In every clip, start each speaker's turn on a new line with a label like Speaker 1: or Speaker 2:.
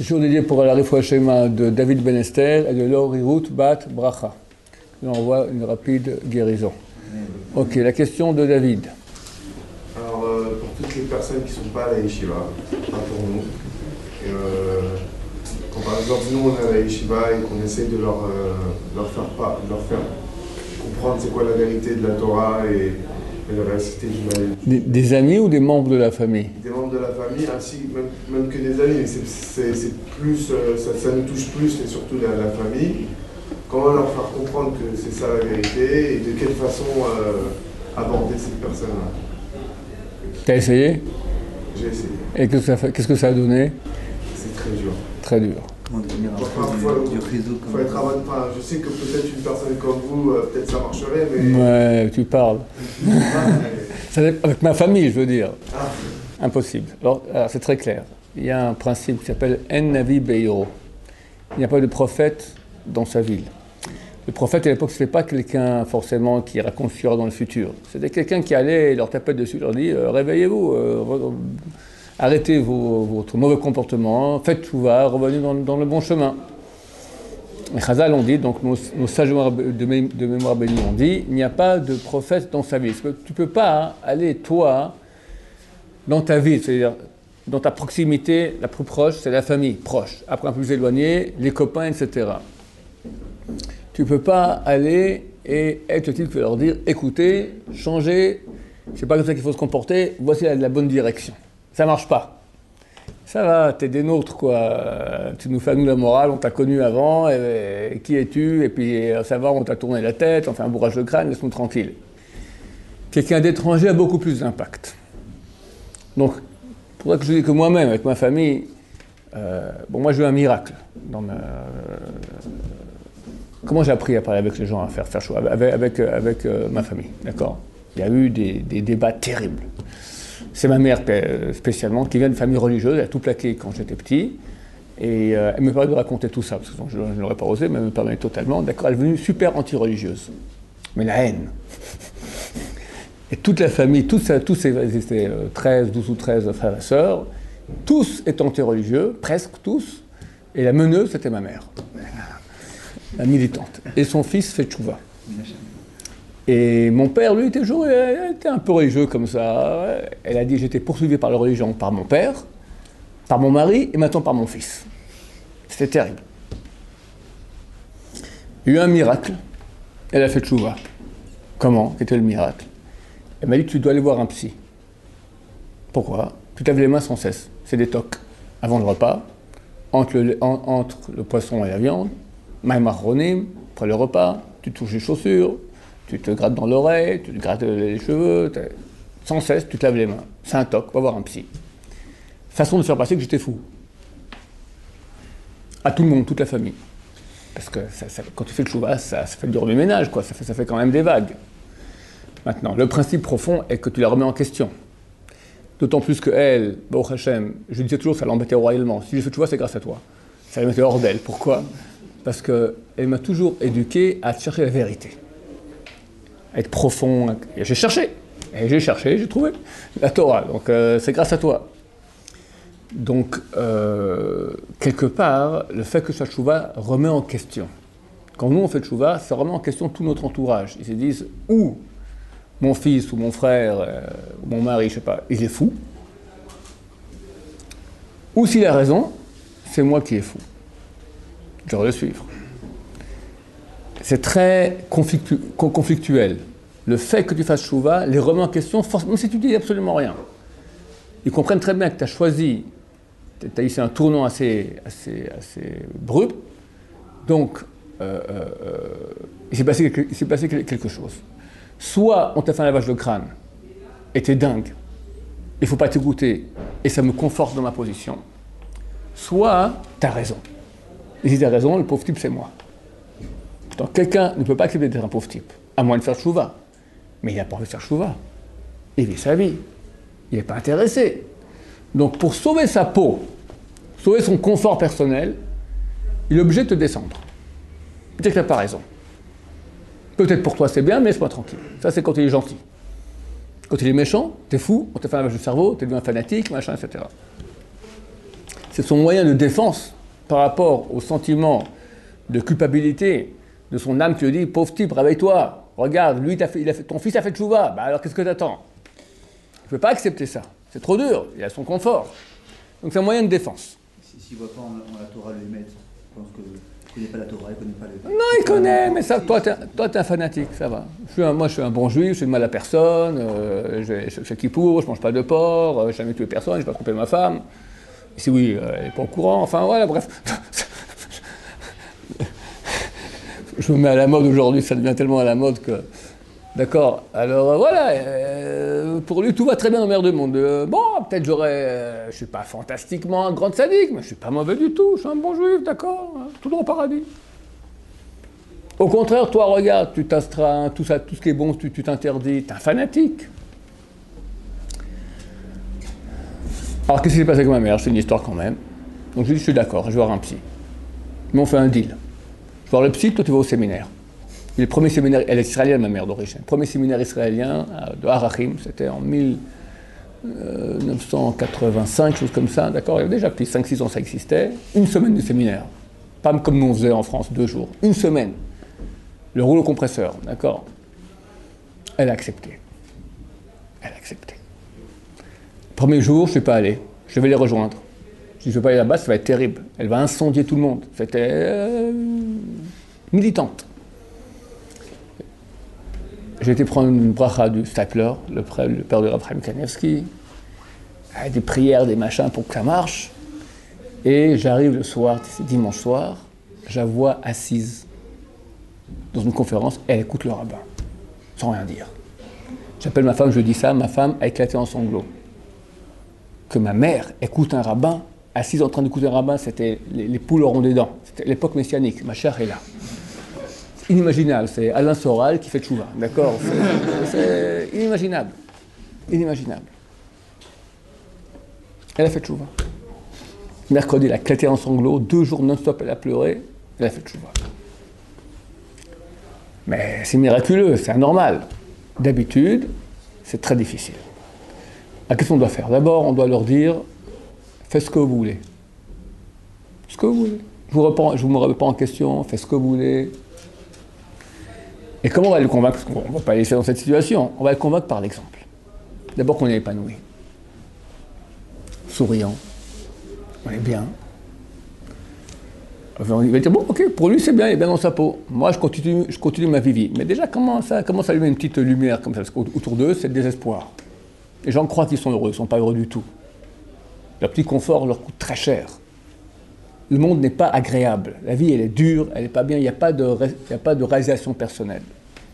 Speaker 1: C'est toujours dédié pour la Refoua Shema de David Ben Esther et de Lori Ruth Bat Bracha. Je lui envoie une rapide guérison. Ok, la question de David.
Speaker 2: Alors, pour toutes les personnes qui ne sont pas à la yeshiva, pas pour nous, quand par exemple nous on est à la yeshiva et qu'on essaie de leur faire comprendre c'est quoi la vérité de la Torah et la récité du
Speaker 1: Des amis ou des membres de la famille?
Speaker 2: Des membres de la famille, ainsi même que des amis, mais c'est plus, ça nous touche plus et surtout la famille. Comment leur faire comprendre que c'est ça la vérité et de quelle façon aborder cette personne-là?
Speaker 1: T'as essayé?
Speaker 2: J'ai essayé.
Speaker 1: Et qu'est-ce que ça a donné?
Speaker 2: C'est très dur.
Speaker 1: Très dur.
Speaker 2: Faut être enfin, je sais que peut-être une personne comme vous, peut-être ça marcherait, mais...
Speaker 1: Ouais, tu parles. Avec ma famille, je veux dire.
Speaker 2: Ah.
Speaker 1: Impossible. Alors, c'est très clair. Il y a un principe qui s'appelle En Navi Beiro. Il n'y a pas de prophète dans sa ville. Le prophète, à l'époque, ce n'était pas quelqu'un forcément qui raconte ce qu'il y aura dans le futur. C'était quelqu'un qui allait leur taper dessus, leur dit réveillez-vous, arrêtez votre mauvais comportement, faites tchouva, revenez dans le bon chemin. Les Chazal ont dit, donc nos sages de mémoire bénie ont dit, il n'y a pas de prophète dans sa ville. Tu ne peux pas aller, toi, dans ta ville, c'est-à-dire dans ta proximité, la plus proche, c'est la famille proche. Après, un peu plus éloigné, les copains, etc. Tu ne peux pas aller et être le type qui va leur dire, écoutez, changez, c'est pas comme ça qu'il faut se comporter, voici la bonne direction. Ça marche pas. Ça va, t'es des nôtres, quoi. Tu nous fais à nous la morale, on t'a connu avant, et qui es-tu? Et puis, ça va, on t'a tourné la tête, on fait un bourrage de crâne, laisse-nous tranquille. Quelqu'un d'étranger a beaucoup plus d'impact. Donc, pour ça que je dis que moi-même, avec ma famille, moi j'ai eu un miracle. Comment j'ai appris à parler avec les gens, à faire choix avec ma famille, d'accord? Il y a eu des débats terribles. C'est ma mère spécialement, qui vient d'une famille religieuse, elle a tout plaqué quand j'étais petit, et elle me permet de raconter tout ça, parce que je n'aurais pas osé, mais elle me permet totalement, d'accord, elle est devenue super anti-religieuse. Mais la haine. Et toute la famille, tous ils étaient 12 ou 13 frères et sœurs, tous étaient anti-religieux, presque tous, et la meneuse, c'était ma mère, la militante. Et son fils fait tchouva. Et mon père, lui, était un peu religieux comme ça. Elle a dit, j'étais poursuivi par la religion, par mon père, par mon mari, et maintenant par mon fils. C'était terrible. Il y a eu un miracle, elle a fait tchouva. Comment? Qu'était le miracle? Elle m'a dit, tu dois aller voir un psy. Pourquoi? Tu te laves les mains sans cesse. C'est des tocs. Avant le repas, entre le poisson et la viande, maïmaronim, après le repas, tu touches les chaussures, tu te grattes dans l'oreille, tu te grattes les cheveux, sans cesse, tu te laves les mains. C'est un toc, va voir un psy. Façon de faire passer que j'étais fou. À tout le monde, toute la famille. Parce que quand tu fais le chouva, ça fait du remue-ménage, quoi. Ça fait quand même des vagues. Maintenant, le principe profond est que tu la remets en question. D'autant plus qu'elle, Baruch Hashem, je disais toujours, ça l'embêtait royalement. Si j'ai fait tchouva, c'est grâce à toi. Ça la mettait hors d'elle. Pourquoi? Parce qu'elle m'a toujours éduqué à chercher la vérité. À être profond. Et j'ai cherché, j'ai trouvé la Torah. Donc c'est grâce à toi. Donc, quelque part, le fait que ce soit tchouva remet en question. Quand nous on fait tchouva, ça remet en question tout notre entourage. Ils se disent, ou mon fils, ou mon frère, ou mon mari, je sais pas, il est fou. Ou s'il a raison, c'est moi qui est fou. Je dois le suivre. C'est très conflictuel. Le fait que tu fasses tchouva les remet en question, même si tu dis absolument rien. Ils comprennent très bien que tu as choisi, tu as ici un tournant assez brut, donc il s'est passé quelque chose. Soit on t'a fait un lavage de crâne, et t'es dingue, il ne faut pas t'écouter, et ça me conforte dans ma position. Soit tu as raison. Et si tu as raison, le pauvre type c'est moi. Donc quelqu'un ne peut pas accepter d'être un pauvre type, à moins de faire tchouva. Mais il n'a pas envie de faire tchouva. Il vit sa vie. Il n'est pas intéressé. Donc pour sauver sa peau, sauver son confort personnel, il est obligé de te descendre. Peut-être que tu n'as pas raison. Peut-être pour toi c'est bien, mais laisse-moi tranquille. Ça c'est quand il est gentil. Quand il est méchant, t'es fou, on t'a fait un lavage de cerveau, t'es devenu un fanatique, machin, etc. C'est son moyen de défense par rapport au sentiment de culpabilité de son âme qui lui dit « Pauvre type, réveille-toi, regarde, lui, ton fils a fait tchouva, bah alors qu'est-ce que t'attends ?» Je ne peux pas accepter ça, c'est trop dur, il a son confort. Donc c'est un moyen de défense.
Speaker 3: S'il ne voit pas en la Torah le Hémet, je pense qu'il ne connaît pas la Torah, il ne connaît pas le...
Speaker 1: Non, il connaît, mais ça, toi, t'es un fanatique, ça va. Moi, je suis un bon juif, je fais de mal à personne, je fais kippour, je mange pas de porc, je n'ai jamais tué personne, je n'ai pas trompé ma femme. Si oui, elle n'est pas au courant, enfin voilà, bref. Je me mets à la mode aujourd'hui, ça devient tellement à la mode que... D'accord, alors voilà, pour lui tout va très bien dans le meilleur du monde. Bon, peut-être je ne suis pas fantastiquement un grand sadique, mais je ne suis pas mauvais du tout, je suis un bon juif, d'accord, tout dans le paradis. Au contraire, toi, regarde, tu t'astreins, tout ce qui est bon, tu t'interdis, t'es un fanatique. Alors qu'est-ce qui s'est passé avec ma mère? C'est une histoire quand même. Donc je lui dis, je suis d'accord, je vais voir un psy. Mais on fait un deal. Je vais voir le psy, toi tu vas au séminaire. Le premier séminaire, elle est israélienne, ma mère d'origine. Le premier séminaire israélien de Harachim, c'était en 1985, chose comme ça, d'accord. Il y avait déjà depuis 5-6 ans ça existait. Une semaine de séminaire. Pas comme nous on faisait en France, 2 jours. Une semaine. Le rouleau compresseur, d'accord. Elle a accepté. Elle a accepté. Premier jour, je ne suis pas allé. Je vais les rejoindre. Je ne vais pas aller là-bas, ça va être terrible. Elle va incendier tout le monde. C'était militante. J'ai été prendre une bracha du Stapler, le père de Rav Chaim Kanievski, avec des prières, des machins pour que ça marche. Et j'arrive le soir, c'est dimanche soir, je la vois assise dans une conférence, elle écoute le rabbin, sans rien dire. J'appelle ma femme, je dis ça, ma femme a éclaté en sanglots. Que ma mère écoute un rabbin, assise en train d'écouter un rabbin, c'était les poules auront des dents. C'était l'époque messianique, ma chère est là. Inimaginable, c'est Alain Soral qui fait tchouva, d'accord, c'est inimaginable, inimaginable. Elle a fait tchouva. Mercredi, elle a éclaté en sanglots, 2 jours non-stop, elle a pleuré, elle a fait tchouva. Mais c'est miraculeux, c'est anormal. D'habitude, c'est très difficile. Alors, qu'est-ce qu'on doit faire? D'abord, on doit leur dire, faites ce que vous voulez. Ce que vous voulez. Je ne vous remets pas en question, faites ce que vous voulez. Et comment on va le convaincre? Parce qu'on ne va pas laisser dans cette situation. On va le convaincre par l'exemple. D'abord qu'on est épanoui. Souriant. On est bien. Enfin, il va dire, bon, ok, pour lui c'est bien, il est bien dans sa peau. Moi, je continue ma vie. Mais déjà, comment ça allumer une petite lumière comme ça? Parce qu'autour d'eux, c'est le désespoir. Les gens croient qu'ils sont heureux, ils ne sont pas heureux du tout. Leur petit confort leur coûte très cher. Le monde n'est pas agréable. La vie, elle est dure, elle n'est pas bien, il n'y a pas de réalisation personnelle.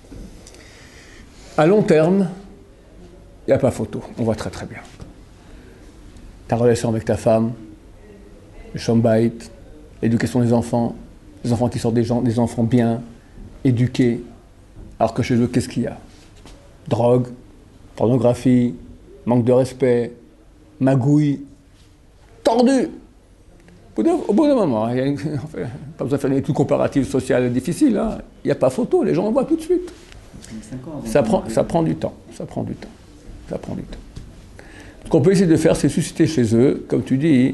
Speaker 1: À long terme, il n'y a pas photo. On voit très très bien. Ta relation avec ta femme, le shambait, l'éducation des enfants qui sortent des enfants bien, éduqués. Alors que chez eux, qu'est-ce qu'il y a? Drogue, pornographie, manque de respect, magouille, tordu. Au bout d'un moment, il y a pas besoin de faire une étude comparative sociale difficile, hein. Il n'y a pas photo, les gens en voient tout de suite. Ça prend du temps. Ce qu'on peut essayer de faire, c'est susciter chez eux, comme tu dis,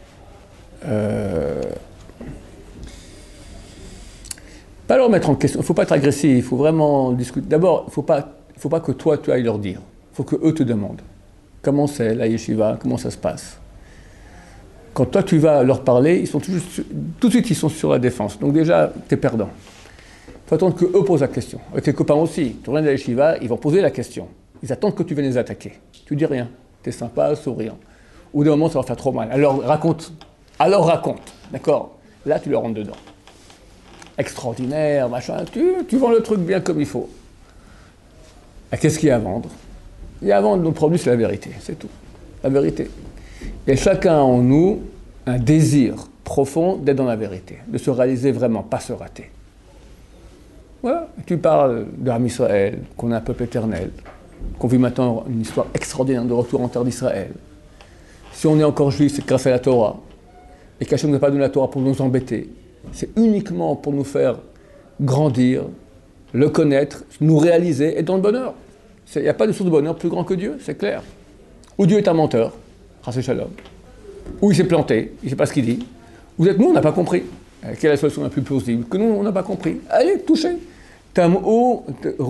Speaker 1: pas leur mettre en question, il ne faut pas être agressif, il faut vraiment discuter. D'abord, il ne faut pas que toi, tu ailles leur dire. Il faut qu'eux te demandent. Comment c'est la yeshiva? Comment ça se passe? Quand toi, tu vas leur parler, tout de suite, ils sont sur la défense. Donc déjà, tu es perdant. Il faut attendre qu'eux posent la question. Avec tes copains aussi. Tu reviens de la yeshiva, ils vont poser la question. Ils attendent que tu viennes les attaquer. Tu dis rien. Tu es sympa, souriant. Au bout d'un moment, ça va faire trop mal. Alors raconte. D'accord? Là, tu leur rentres dedans. Extraordinaire, machin. Tu vends le truc bien comme il faut. Et qu'est-ce qu'il y a à vendre? Il y a à vendre, notre produit, c'est la vérité. C'est tout. La vérité. Et chacun en nous un désir profond d'être dans la vérité, de se réaliser vraiment, pas se rater. Voilà, tu parles de Am Israël, qu'on est un peuple éternel, qu'on vit maintenant une histoire extraordinaire de retour en terre d'Israël. Si on est encore juif, c'est grâce à la Torah. Et qu'Hachem n'a pas donné la Torah pour nous embêter. C'est uniquement pour nous faire grandir, le connaître, nous réaliser et dans le bonheur. Il n'y a pas de source de bonheur plus grand que Dieu, c'est clair. Ou Dieu est un menteur. Shalom. ou il s'est planté, il ne sait pas ce qu'il dit. Vous êtes nous, on n'a pas compris. Quelle est la solution la plus plausible? Que nous, on n'a pas compris. Allez, touchez. Ta'amour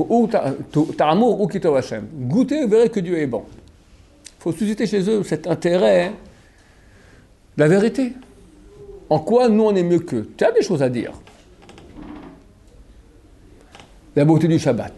Speaker 1: ou kitov Hashem. Goûtez, vous verrez que Dieu est bon. Il faut susciter chez eux cet intérêt, la vérité. En quoi nous on est mieux qu'eux? Tu as des choses à dire. La beauté du Shabbat.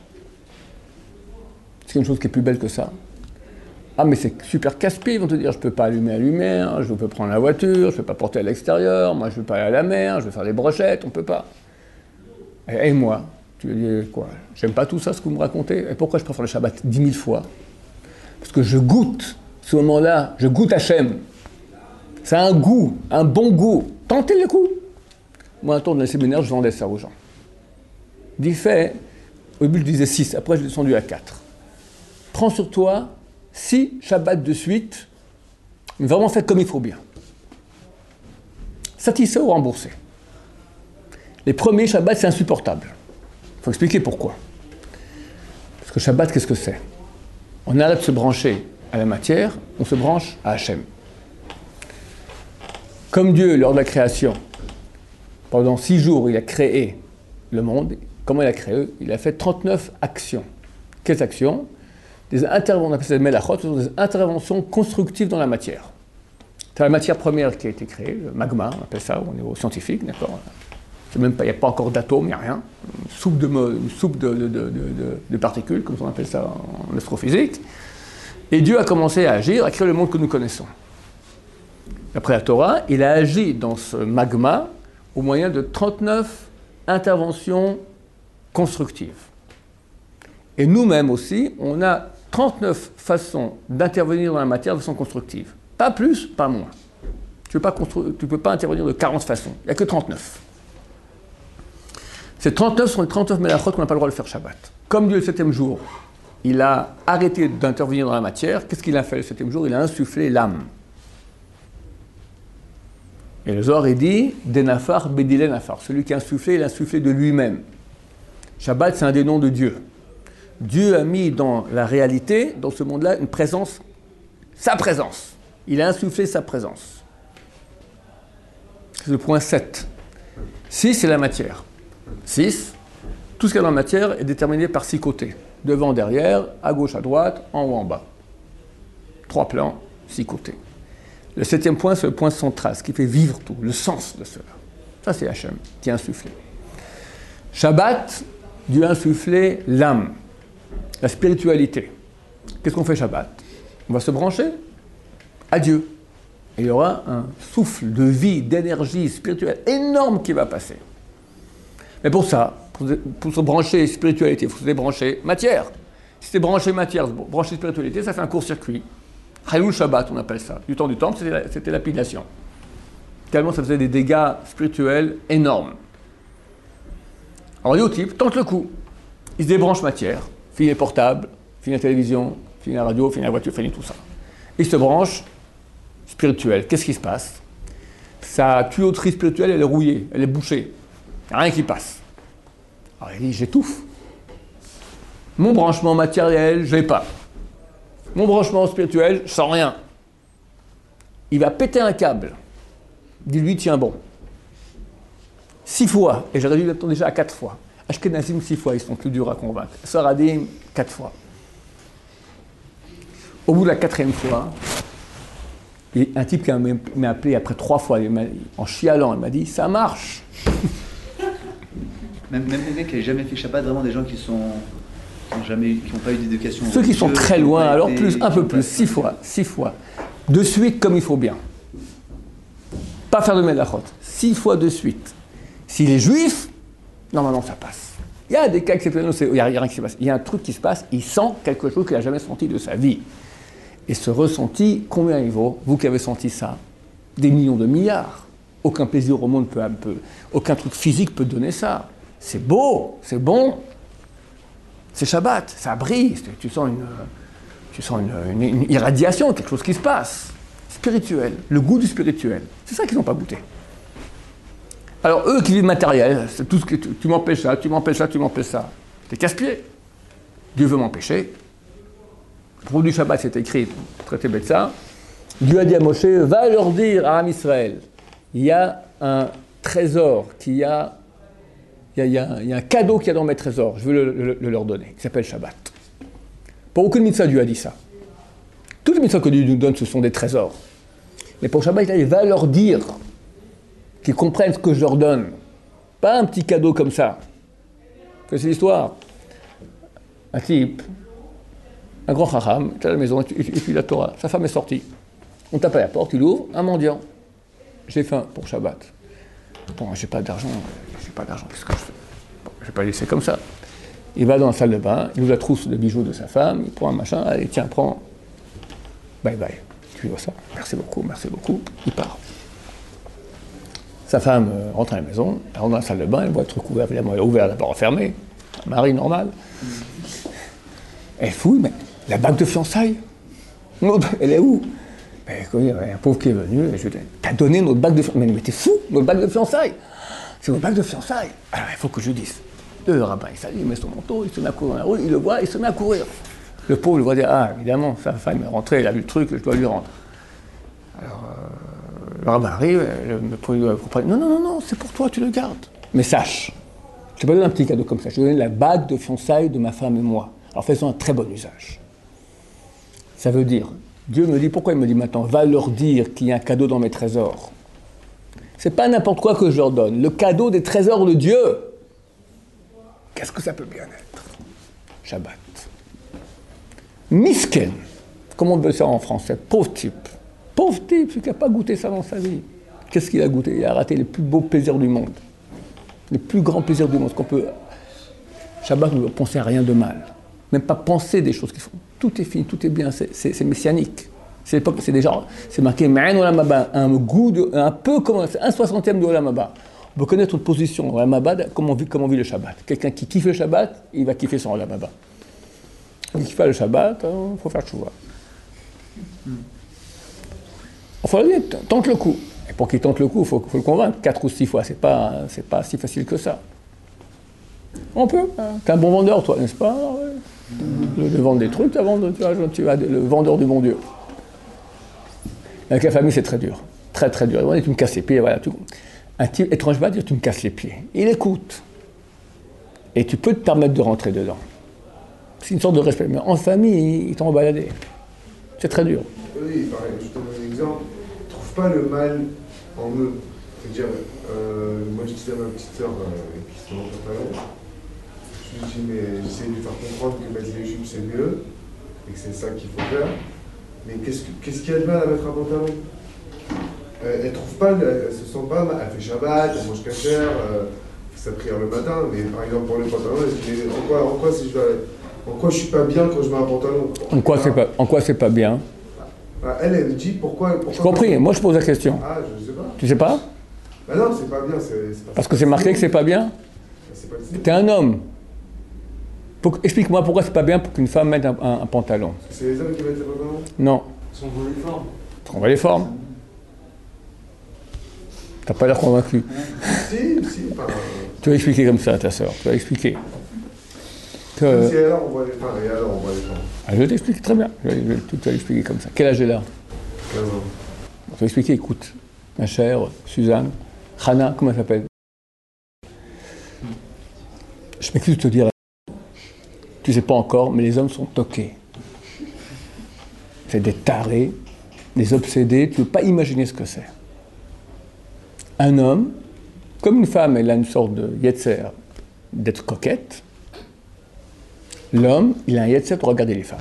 Speaker 1: C'est une chose qui est plus belle que ça. Ah mais c'est super casse-pied, ils vont te dire je peux pas allumer la lumière, je peux prendre la voiture, je peux pas porter à l'extérieur, moi je veux pas aller à la mer, je veux faire des brochettes, on peut pas. Et moi, tu veux dire quoi? J'aime pas tout ça ce que vous me racontez. Et pourquoi je préfère le Shabbat 10 000 fois? Parce que je goûte, ce moment-là, je goûte Hachem. Ça a un goût, un bon goût. Tentez le coup. Moi, un tour dans les séminaires, je vendais ça aux gens. Dit fait, au début je disais 6, après je l'ai descendu à 4. Prends sur toi 6 Shabbats de suite, mais vraiment faites comme il faut bien. Satisfait ou remboursé. Les premiers Shabbats, c'est insupportable. Il faut expliquer pourquoi. Parce que Shabbat, qu'est-ce que c'est? On arrête de se brancher à la matière, on se branche à Hachem. Comme Dieu, lors de la création, pendant 6 jours, il a créé le monde. Comment il a créé? Il a fait 39 actions. Quelles actions? On appelle ça des melachot, ce sont des interventions constructives dans la matière. C'est la matière première qui a été créée, le magma, on appelle ça au niveau scientifique, d'accord? Il n'y a pas encore d'atomes, il n'y a rien. Une soupe de particules, comme on appelle ça en astrophysique. Et Dieu a commencé à agir, à créer le monde que nous connaissons. Après la Torah, il a agi dans ce magma au moyen de 39 interventions constructives. Et nous-mêmes aussi, on a 39 façons d'intervenir dans la matière de façon constructive. Pas plus, pas moins. Tu ne peux pas intervenir de 40 façons. Il n'y a que 39. Ces 39 sont les 39 melachot qu'on n'a pas le droit de faire Shabbat. Comme Dieu, le 7e jour, il a arrêté d'intervenir dans la matière, qu'est-ce qu'il a fait le 7e jour? Il a insufflé l'âme. Et le Zohar, il dit « Denafar bedile nafar ». Celui qui a insufflé, il a insufflé de lui-même. Shabbat, c'est un des noms de Dieu. Dieu a mis dans la réalité, dans ce monde-là, une présence, sa présence. Il a insufflé sa présence. C'est le point 7. 6, c'est la matière. 6, tout ce qu'il y a dans la matière est déterminé par 6 côtés. Devant, derrière, à gauche, à droite, en haut, en bas. 3 plans, 6 côtés. Le 7e point, c'est le point central, ce qui fait vivre tout, le sens de cela. Ça, c'est Hachem qui a insufflé. Shabbat, Dieu a insufflé l'âme, la spiritualité. Qu'est-ce qu'on fait Shabbat? On va se brancher à Dieu. Et il y aura un souffle de vie, d'énergie spirituelle énorme qui va passer. Mais pour ça, pour se brancher spiritualité, il faut se débrancher matière. Si c'est branché matière, branché spiritualité, ça fait un court-circuit. Chayul Shabbat, on appelle ça. Du temps du temple, c'était lapidation. Tellement ça faisait des dégâts spirituels énormes. Alors Youtube tente le coup. Il se débranche matière, finit les portables, finit la télévision, finit la radio, finit la voiture, finit tout ça. Il se branche spirituel. Qu'est-ce qui se passe? Sa tuyauterie spirituelle, elle est rouillée, elle est bouchée. Il n'y a rien qui passe. Alors il dit, j'étouffe. Mon branchement matériel, je ne l'ai pas. Mon branchement spirituel, je sens rien. Il va péter un câble. Dis-lui, tiens bon. 6 fois, et j'aurais dû l'attendre déjà à 4 fois. Ashkenazim 6 fois, ils sont plus durs à convaincre. Saradim 4 fois. Au bout de la 4e fois, il y a un type qui m'a appelé après 3 fois, en chialant, il m'a dit, ça marche.
Speaker 3: Même des mecs qui n'avaient jamais fait Shabbat, vraiment des gens qui n'ont pas eu d'éducation.
Speaker 1: Ceux qui sont très loin, alors plus, un peu plus, 6 fois, 6 fois. De suite comme il faut bien. Pas faire de melachot. 6 fois de suite. S'il est juif, normalement ça passe. Il y a des cas exceptionnels, il n'y a rien qui se passe. Il y a un truc qui se passe, il sent quelque chose qu'il n'a jamais senti de sa vie. Et ce ressenti, combien il vaut? Vous qui avez senti ça? Des millions de milliards. Aucun plaisir au monde aucun truc physique peut donner ça. C'est beau, c'est bon. C'est Shabbat, ça brille, tu sens une irradiation, quelque chose qui se passe. Spirituel, le goût du spirituel. C'est ça qu'ils n'ont pas goûté. Alors eux qui vivent matériel, c'est tout ce que tu m'empêches ça, tu m'empêches ça, tu m'empêches ça. T'es casse-pied. Dieu veut m'empêcher. Le propos du Shabbat, c'est écrit, traité Betsa, Dieu a dit à Moshe, va leur dire à Am Israël, il y a un trésor, il y a un cadeau qu'il y a dans mes trésors, je veux le leur donner, il s'appelle Shabbat. Pour aucune mitzvah, Dieu a dit ça. Toutes les mitzvahs que Dieu nous donne, ce sont des trésors. Mais pour Shabbat, il va leur dire qu'ils comprennent ce que je leur donne. Pas un petit cadeau comme ça. Que c'est l'histoire. Un type, un grand chacham, est à la maison, et puis la Torah. Sa femme est sortie. On tape à la porte, il ouvre, un mendiant. J'ai faim pour Shabbat. Bon, j'ai pas d'argent, qu'est-ce que je fais? Bon, je vais pas laisser comme ça. Il va dans la salle de bain, il ouvre la trousse de bijoux de sa femme, il prend un machin, allez, tiens, prends. Bye bye. Tu vois ça? Merci beaucoup, il part. Sa femme rentre à la maison, elle rentre dans la salle de bain, elle voit le truc ouvert, évidemment, elle a ouvert la porte fermée, un mari normal. Elle fouille, mais la bague de fiançailles, elle est où? Ben, il y a un pauvre qui est venu, et je lui ai dit, t'as donné notre bague de fiançailles? Mais t'es fou, notre bague de fiançailles! C'est notre bague de fiançailles! Alors il faut que je dise. Le rabbin, il s'allume, il met son manteau, il se met à courir dans la rue, il le voit, il se met à courir. Le pauvre le voit dire, ah, évidemment, sa femme est rentrée, elle a vu le truc, je dois lui rendre. Alors, le rabbin arrive, le propriétaire, non, c'est pour toi, tu le gardes. Mais sache, je t'ai pas donné un petit cadeau comme ça, je t'ai donné la bague de fiançailles de ma femme et moi. Alors faisons un très bon usage. Ça veut dire, Dieu me dit, pourquoi il me dit maintenant, va leur dire qu'il y a un cadeau dans mes trésors. C'est pas n'importe quoi que je leur donne, le cadeau des trésors de Dieu. Qu'est-ce que ça peut bien être? Shabbat. Misken, comment on peut le faire en français? Pauvre type, celui qui n'a pas goûté ça dans sa vie. Qu'est-ce qu'il a goûté? Il a raté les plus beaux plaisirs du monde. Les plus grands plaisirs du monde. Ce qu'on peut... Shabbat ne doit penser à rien de mal. Même pas penser des choses qui font. Tout est fini, tout est bien, c'est messianique. C'est l'époque, c'est marqué Ma'an Olam Haba, un peu comme un 60e de Olam Haba. On peut connaître notre position dans Olam Haba, comment vit le Shabbat. Quelqu'un qui kiffe le Shabbat, il va kiffer son Olam Haba. Quelqu'un qui fait le Shabbat, il faut faire tchouva. Il faut lui dire, tente le coup. Et pour qu'il tente le coup, il faut le convaincre. 4 ou 6 fois, c'est pas si facile que ça. On peut. T'es un bon vendeur, toi, n'est-ce pas? De vendre des trucs, tu vas le vendeur du bon Dieu. Avec la famille, c'est très dur. Très, très dur. Tu me casses les pieds, voilà. Un type étrange va dire, tu me casses les pieds. Il écoute. Et tu peux te permettre de rentrer dedans. C'est une sorte de respect. Mais en famille, ils t'ont baladé. C'est très dur.
Speaker 2: Oui, pareil, je te donne un exemple. Ils ne trouvent pas le mal en eux. C'est-à-dire, moi je disais à ma petite sœur qui se montre pas là, je lui dis, mais j'essaie de lui faire comprendre que mettre les jupes c'est mieux, et que c'est ça qu'il faut faire. Mais qu'est-ce qu'il y a de mal à mettre un pantalon? Elle ne trouve pas, elle se sent pas mal, elle fait Shabbat, elle mange cachère, sa prière le matin, mais par exemple pour le pantalon, elle se dit, en quoi je suis pas bien quand je mets un pantalon?
Speaker 1: En quoi c'est pas bien?
Speaker 2: Elle me dit pourquoi
Speaker 1: J'ai compris, moi je pose la question.
Speaker 2: Ah, je sais pas.
Speaker 1: Tu sais pas?
Speaker 2: Bah non, c'est pas bien. C'est pas
Speaker 1: parce que c'est marqué que c'est pas bien? T'es un homme. Explique-moi pourquoi c'est pas bien pour qu'une femme mette un pantalon.
Speaker 2: Parce que c'est les hommes qui mettent les pantalons?
Speaker 1: Non.
Speaker 3: Ils sont dans les formes.
Speaker 1: On va les formes. T'as pas l'air convaincu.
Speaker 2: Si.
Speaker 1: Tu vas expliquer comme ça à ta sœur. Tu vas expliquer.
Speaker 2: Si alors on voit les femmes, et alors on voit les femmes.
Speaker 1: Ah, je t'explique très bien. Tu vas l'expliquer comme ça. Quel âge elle a?
Speaker 2: 15 ans.
Speaker 1: Tu vas expliquer, écoute. Ma chère Suzanne, Hana, comment elle s'appelle? Je m'excuse de te dire, tu sais pas encore, mais les hommes sont toqués. C'est des tarés, des obsédés, tu ne peux pas imaginer ce que c'est. Un homme, comme une femme, elle a une sorte de yetzer d'être coquette, l'homme, il a un yetzer pour regarder les femmes.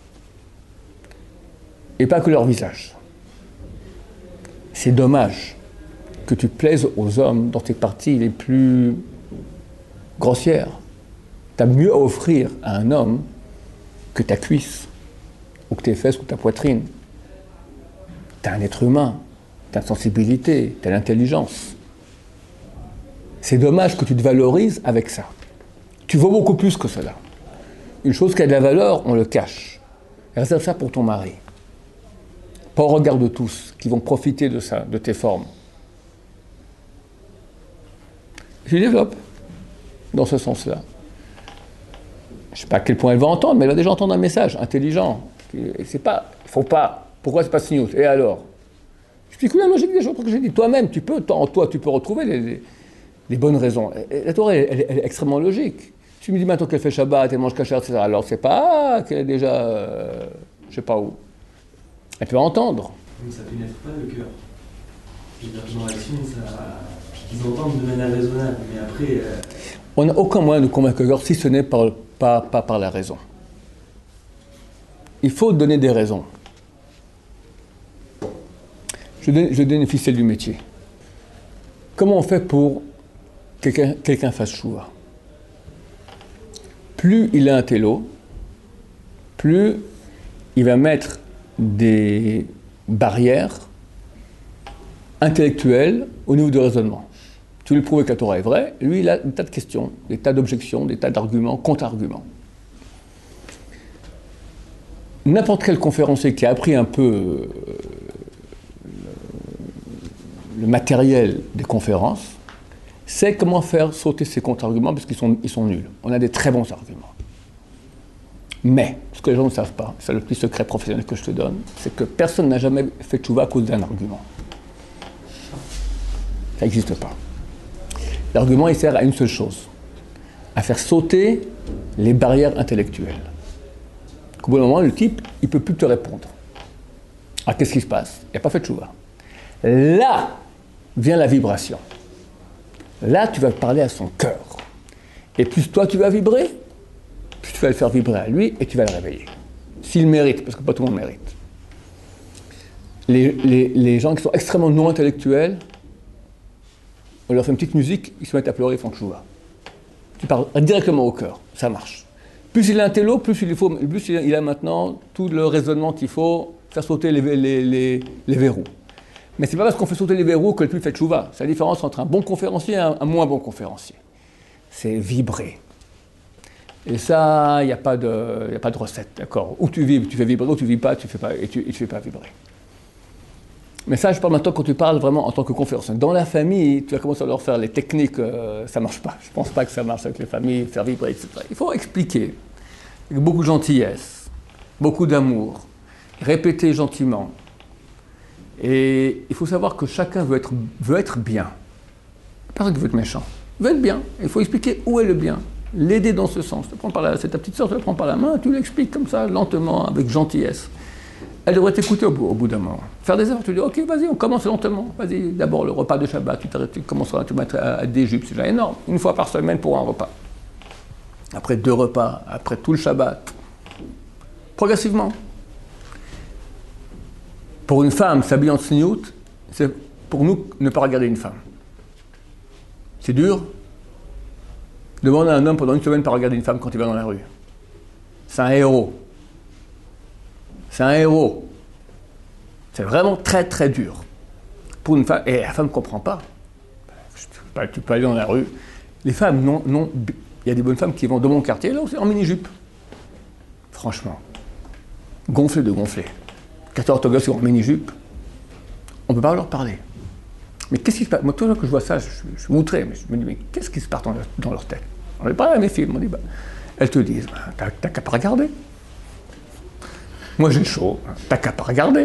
Speaker 1: Et pas que leur visage. C'est dommage que tu plaises aux hommes dans tes parties les plus grossières. Tu as mieux à offrir à un homme que ta cuisse, ou que tes fesses, ou ta poitrine. Tu as un être humain, tu as une sensibilité, tu as l'intelligence. C'est dommage que tu te valorises avec ça. Tu vaux beaucoup plus que cela. Une chose qui a de la valeur, on le cache. Réserve ça pour ton mari. Pas au regard de tous, qui vont profiter de ça, de tes formes. Je développe dans ce sens-là. Je ne sais pas à quel point elle va entendre, mais elle va déjà entendre un message intelligent. Et c'est pas, il ne faut pas Pourquoi c'est pas Tzniut? Et alors? Explique la logique des choses, parce que j'ai dit, toi-même, en toi, tu peux retrouver les bonnes raisons. Et la Torah, elle est extrêmement logique. Tu me dis maintenant qu'elle fait Shabbat, elle mange kasher, etc. Alors c'est pas qu'elle est déjà, je sais pas où. Elle peut entendre.
Speaker 4: Mais ça pénètre pas le cœur. Je veux dire, dans l'action, ils entendent de manière raisonnable, mais après...
Speaker 1: On n'a aucun moyen de convaincre le cœur si ce n'est pas par la raison. Il faut donner des raisons. Je donne une ficelle du métier. Comment on fait pour que quelqu'un fasse chouva? Plus il a un télo, plus il va mettre des barrières intellectuelles au niveau du raisonnement. Tu lui prouves que la Torah est vraie, lui il a des tas de questions, des tas d'objections, des tas d'arguments, contre-arguments. N'importe quel conférencier qui a appris un peu le matériel des conférences sait comment faire sauter ces contre-arguments parce qu'ils sont nuls. On a des très bons arguments. Mais, ce que les gens ne savent pas, c'est le petit secret professionnel que je te donne, c'est que personne n'a jamais fait tchouva à cause d'un argument. Ça n'existe pas. L'argument, il sert à une seule chose, à faire sauter les barrières intellectuelles. Au bout d'un moment, le type, il ne peut plus te répondre. Ah, qu'est-ce qui se passe? Il n'a pas fait tchouva. Là vient la vibration. Là, tu vas parler à son cœur. Et plus toi, tu vas vibrer, plus tu vas le faire vibrer à lui et tu vas le réveiller. S'il mérite, parce que pas tout le monde mérite. Les gens qui sont extrêmement non intellectuels, on leur fait une petite musique, ils se mettent à pleurer, ils font tchouva. Tu parles directement au cœur, ça marche. Plus il a un télo, plus il a maintenant tout le raisonnement qu'il faut faire sauter les verrous. Mais c'est pas parce qu'on fait sauter les verrous que le type fait tchouva. C'est la différence entre un bon conférencier et un moins bon conférencier. C'est vibrer. Et ça, il n'y a pas de recette, d'accord? Ou tu vibres, tu fais vibrer, ou tu ne vibres pas, tu ne fais pas vibrer. Mais ça, je parle maintenant quand tu parles vraiment en tant que conférencier. Dans la famille, tu vas commencer à leur faire les techniques, ça ne marche pas. Je ne pense pas que ça marche avec les familles, faire vibrer, etc. Il faut expliquer, avec beaucoup de gentillesse, beaucoup d'amour, répéter gentiment. Et il faut savoir que chacun veut être bien. Personne qui veut être méchant. Il veut être bien. Il faut expliquer où est le bien. L'aider dans ce sens. C'est ta petite sœur, tu la prends par la main, tu l'expliques comme ça, lentement, avec gentillesse. Elle devrait t'écouter au bout d'un moment. Faire des efforts, tu dis, ok, vas-y, on commence lentement. Vas-y, d'abord le repas de Shabbat, tu commenceras, tu mettras à des jupes, c'est déjà énorme. Une fois par semaine pour un repas. Après 2 repas, après tout le Shabbat. Progressivement. Pour une femme, s'habiller en tzniut, c'est pour nous ne pas regarder une femme. C'est dur. Demander à un homme pendant une semaine ne pas regarder une femme quand il va dans la rue. C'est un héros. C'est un héros. C'est vraiment très très dur. Pour une femme, et la femme ne comprend pas. Tu peux aller dans la rue. Les femmes, non, il y a des bonnes femmes qui vont dans mon quartier, là, c'est en mini-jupe. Franchement. Gonflé de gonfler. 14 orthographes en mini-jupe. On ne peut pas leur parler. Mais qu'est-ce qui se passe? Moi, toujours que je vois ça, je suis outré, mais je me dis, mais qu'est-ce qui se passe dans leur tête? On avait parlé à mes filles, on dit, elles te disent, t'as qu'à pas regarder. Moi j'ai chaud, t'as qu'à pas regarder.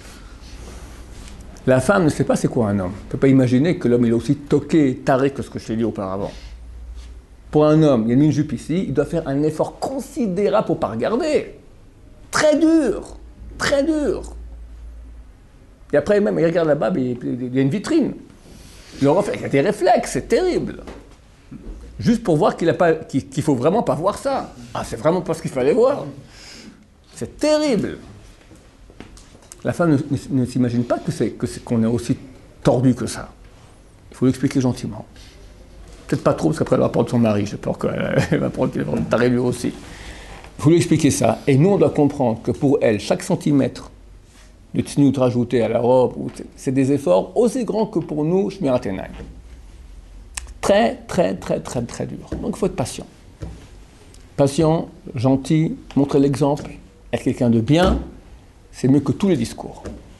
Speaker 1: La femme ne sait pas c'est quoi un homme. Elle ne peut pas imaginer que l'homme il est aussi toqué, taré que ce que je t'ai dit auparavant. Pour un homme, il y a une jupe ici, il doit faire un effort considérable pour ne pas regarder. Très dur, très dur. Et après même, il regarde là-bas, il y a une vitrine. Il y a des réflexes, c'est terrible. Juste pour voir qu'il ne faut vraiment pas voir ça. Ah, c'est vraiment pas ce qu'il fallait voir. C'est terrible. La femme ne s'imagine pas qu'on est aussi tordu que ça. Il faut l'expliquer gentiment. Peut-être pas trop, parce qu'après elle va prendre son mari. J'ai peur qu'elle va prendre qu'il taré lui aussi. Il faut lui expliquer ça. Et nous, on doit comprendre que pour elle, chaque centimètre de tzniut rajouté à la robe, c'est des efforts aussi grands que pour nous, Shmirat Einayim. Très, très, très, très, très dur. Donc il faut être patient. Patient, gentil, montrer l'exemple. Être quelqu'un de bien, c'est mieux que tous les discours.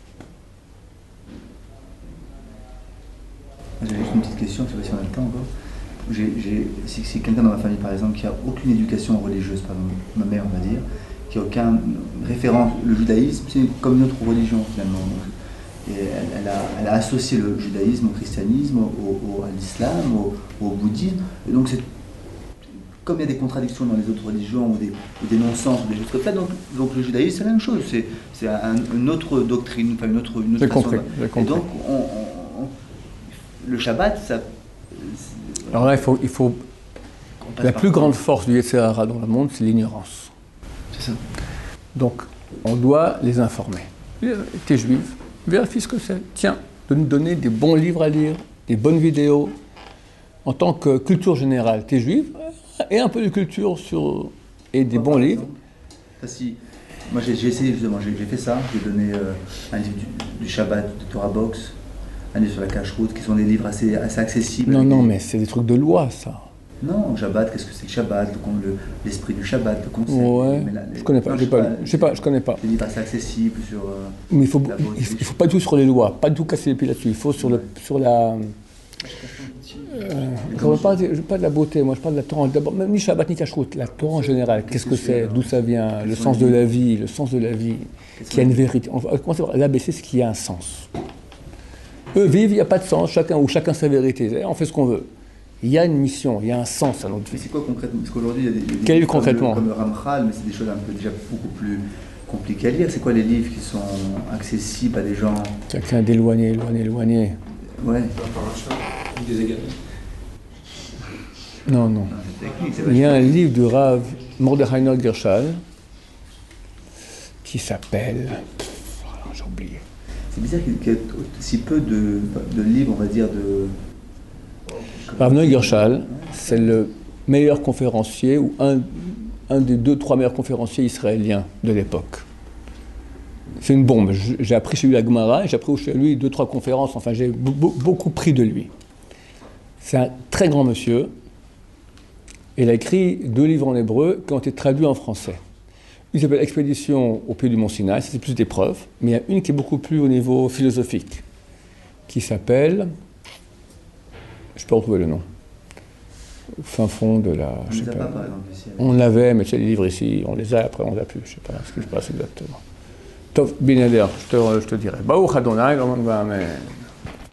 Speaker 3: J'avais juste une petite question, je ne sais pas si on a le temps encore. C'est quelqu'un dans ma famille, par exemple, qui n'a aucune éducation religieuse, par exemple, ma mère, on va dire, qui a aucun référence. Le judaïsme, c'est comme une autre religion finalement. Et elle a associé le judaïsme au christianisme, à l'islam, au bouddhisme. Et donc, comme il y a des contradictions dans les autres religions ou des non-sens ou des choses comme ça, donc le judaïsme, c'est la même chose. C'est une autre doctrine, enfin une autre
Speaker 1: J'ai
Speaker 3: façon.
Speaker 1: compris.
Speaker 3: Et donc, le Shabbat, ça.
Speaker 1: Alors là, il faut la plus grande force du Yetzer Hara dans le monde, c'est l'ignorance.
Speaker 3: C'est ça.
Speaker 1: Donc, on doit les informer. T'es juif, vérifie ce que c'est. Tiens, de nous donner des bons livres à lire, des bonnes vidéos. En tant que culture générale, t'es juif, et un peu de culture et des bons livres.
Speaker 3: Moi, j'ai essayé justement, j'ai fait ça. J'ai donné un livre du Shabbat, de Torah Box, un livre sur la cache-route, qui sont des livres assez accessibles.
Speaker 1: Non, mais c'est des trucs de loi, ça.
Speaker 3: Non, Shabbat, qu'est-ce que c'est le Shabbat, l'esprit du Shabbat, le concept.
Speaker 1: Ouais, je connais pas, je connais pas.
Speaker 3: Des livres assez accessibles sur.
Speaker 1: Mais il faut pas du tout sur les lois, pas du tout casser les pieds là-dessus. Il faut sur la. Je ne parle pas de la beauté, moi je parle de la Torah. D'abord, même ni Shabbat ni Kashrut, la Torah en général. Qu'est-ce que c'est, d'où ça vient, le sens de la vie, qui a une vérité. On va commencer par l'ABC, ce qui a un sens. Eux vivent, il n'y a pas de sens, chacun sa vérité. On fait ce qu'on veut. Il y a une mission, il y a un sens à notre vie.
Speaker 3: Mais c'est quoi concrètement? Parce qu'aujourd'hui, il y a des
Speaker 1: Quel
Speaker 3: livres
Speaker 1: concrètement
Speaker 3: comme le Ramchal, mais c'est des choses un peu déjà beaucoup plus compliquées à lire. C'est quoi les livres qui sont accessibles à des gens?
Speaker 1: Quelqu'un d'éloigné.
Speaker 3: Ouais.
Speaker 4: Des égarés.
Speaker 1: Non. Il y a un livre du Rav Mordechai Noach Gershal qui s'appelle... j'ai oublié.
Speaker 3: C'est bizarre qu'il y ait si peu de livres, on va dire, de...
Speaker 1: Rav Noach Gershal, c'est le meilleur conférencier, ou un des 2-3 meilleurs conférenciers israéliens de l'époque. C'est une bombe. J'ai appris chez lui la Gemara, et j'ai appris chez lui 2-3 conférences, enfin j'ai beaucoup pris de lui. C'est un très grand monsieur. Il a écrit 2 livres en hébreu qui ont été traduits en français. Une s'appelle Expédition au pied du Mont Sinaï, c'est plus des preuves, mais il y a une qui est beaucoup plus au niveau philosophique, qui s'appelle, je peux retrouver le nom, au fin fond de la...
Speaker 3: On ne les a pas, par exemple, ici.
Speaker 1: On l'avait, mais tu sais, les livres ici, on les a, après on ne l'a plus, je ne sais pas ce qui se passe exactement. Tov, Binader, je te dirai. Baruch Adonai, Amen.